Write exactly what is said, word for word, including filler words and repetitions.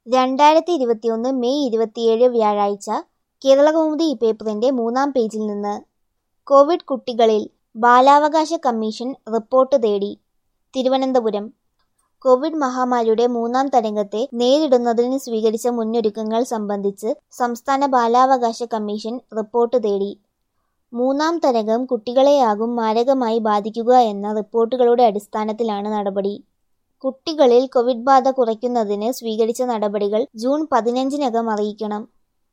രണ്ടായിരത്തി ഇരുപത്തിയൊന്ന് മെയ് ഇരുപത്തിയേഴ് വ്യാഴാഴ്ച കേരളകൗമുദി ഈ പേപ്പറിന്റെ മൂന്നാം പേജിൽ നിന്ന്. കോവിഡ് കുട്ടികളിൽ ബാലാവകാശ കമ്മീഷൻ റിപ്പോർട്ട് തേടി. തിരുവനന്തപുരം. കോവിഡ് മഹാമാരിയുടെ മൂന്നാം തരംഗത്തെ നേരിടുന്നതിന് സ്വീകരിച്ച മുന്നൊരുക്കങ്ങൾ സംബന്ധിച്ച് സംസ്ഥാന ബാലാവകാശ കമ്മീഷൻ റിപ്പോർട്ട് തേടി. മൂന്നാം തരംഗം കുട്ടികളെയാകും മാരകമായി ബാധിക്കുക എന്ന റിപ്പോർട്ടുകളുടെ അടിസ്ഥാനത്തിലാണ് നടപടി. കുട്ടികളിൽ കോവിഡ് ബാധ കുറയ്ക്കുന്നതിന് സ്വീകരിച്ച നടപടികൾ ജൂൺ പതിനഞ്ചിനകം അറിയിക്കണം.